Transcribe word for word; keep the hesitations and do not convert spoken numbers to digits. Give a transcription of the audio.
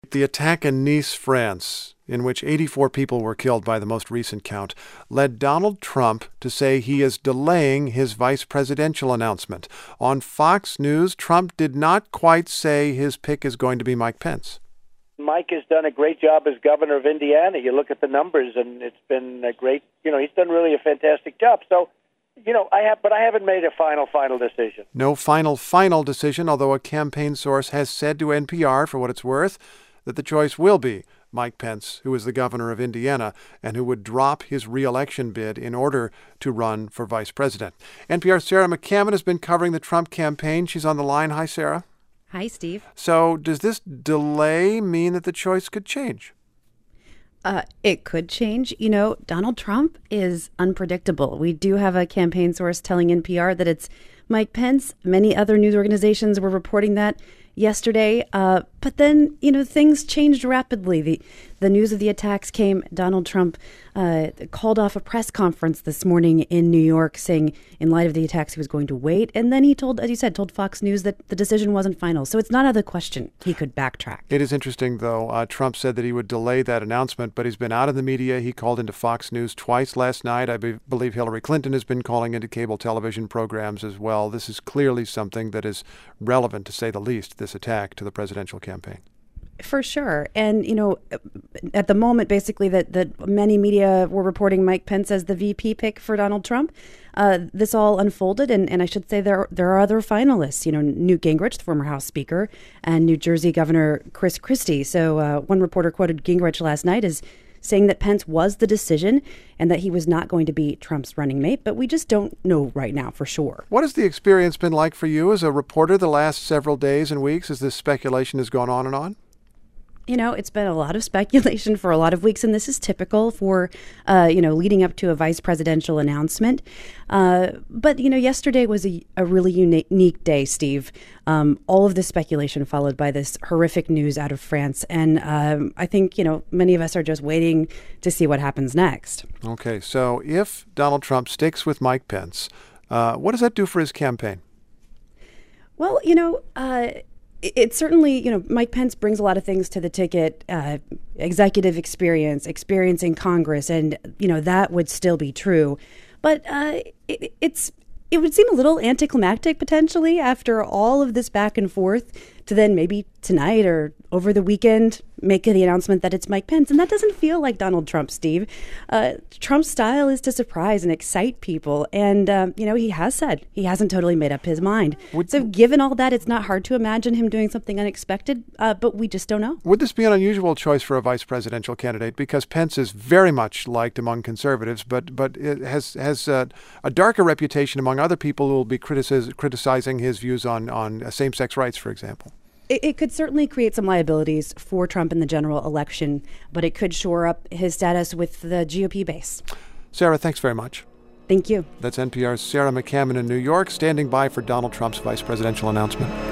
The attack in Nice, France, in which eighty-four people were killed by the most recent count, led Donald Trump to say he is delaying his vice presidential announcement. On Fox News, Trump did not quite say his pick is going to be Mike Pence. Mike has done a great job as governor of Indiana. You look at the numbers, and it's been a great, you know, he's done really a fantastic job. So, you know, I have, but I haven't made a final, final decision. No final, final decision, although a campaign source has said to N P R, for what it's worth, that the choice will be Mike Pence, who is the governor of Indiana and who would drop his re-election bid in order to run for vice president. N P R's Sarah McCammon has been covering the Trump campaign. She's on the line. Hi, Sarah. Hi, Steve. So does this delay mean that the choice could change? Uh, it could change. You know, Donald Trump is unpredictable. We do have a campaign source telling N P R that it's Mike Pence. Many other news organizations were reporting that yesterday. Uh, but then, you know, things changed rapidly. The the news of the attacks came. Donald Trump uh, called off a press conference this morning in New York saying in light of the attacks, he was going to wait. And then he told, as you said, told Fox News that the decision wasn't final. So it's not out of the question he could backtrack. It is interesting, though. Uh, Trump said that he would delay that announcement, but he's been out of the media. He called into Fox News twice last night. I be- believe Hillary Clinton has been calling into cable television programs as well. This is clearly something that is relevant, to say the least, this attack to the presidential campaign. For sure. And, you know, at the moment, basically, that, that many media were reporting Mike Pence as the V P pick for Donald Trump. Uh, this all unfolded. And, and I should say there, there are other finalists, you know, Newt Gingrich, the former House Speaker, and New Jersey Governor Chris Christie. So uh, one reporter quoted Gingrich last night as saying that Pence was the decision and that he was not going to be Trump's running mate. But we just don't know right now for sure. What has the experience been like for you as a reporter the last several days and weeks as this speculation has gone on and on? You know, it's been a lot of speculation for a lot of weeks, and this is typical for, uh, you know, leading up to a vice presidential announcement. Uh, but, you know, yesterday was a, a really unique day, Steve. Um, all of this speculation followed by this horrific news out of France. And um, I think, you know, many of us are just waiting to see what happens next. Okay, so if Donald Trump sticks with Mike Pence, uh, what does that do for his campaign? Well, you know, uh, It certainly, you know, Mike Pence brings a lot of things to the ticket, uh, executive experience, experience in Congress, and, you know, that would still be true. But uh, it, it's it would seem a little anticlimactic potentially after all of this back and forth to then maybe tonight or over the weekend make the announcement that it's Mike Pence. And that doesn't feel like Donald Trump, Steve. Uh, Trump's style is to surprise and excite people. And, um, you know, he has said he hasn't totally made up his mind. Would, so given all that, it's not hard to imagine him doing something unexpected, uh, but we just don't know. Would this be an unusual choice for a vice presidential candidate? Because Pence is very much liked among conservatives, but but it has has uh, a darker reputation among other people who will be criticis- criticizing his views on, on same-sex rights, for example. It could certainly create some liabilities for Trump in the general election, but it could shore up his status with the G O P base. Sarah, thanks very much. Thank you. That's N P R's Sarah McCammon in New York, standing by for Donald Trump's vice presidential announcement.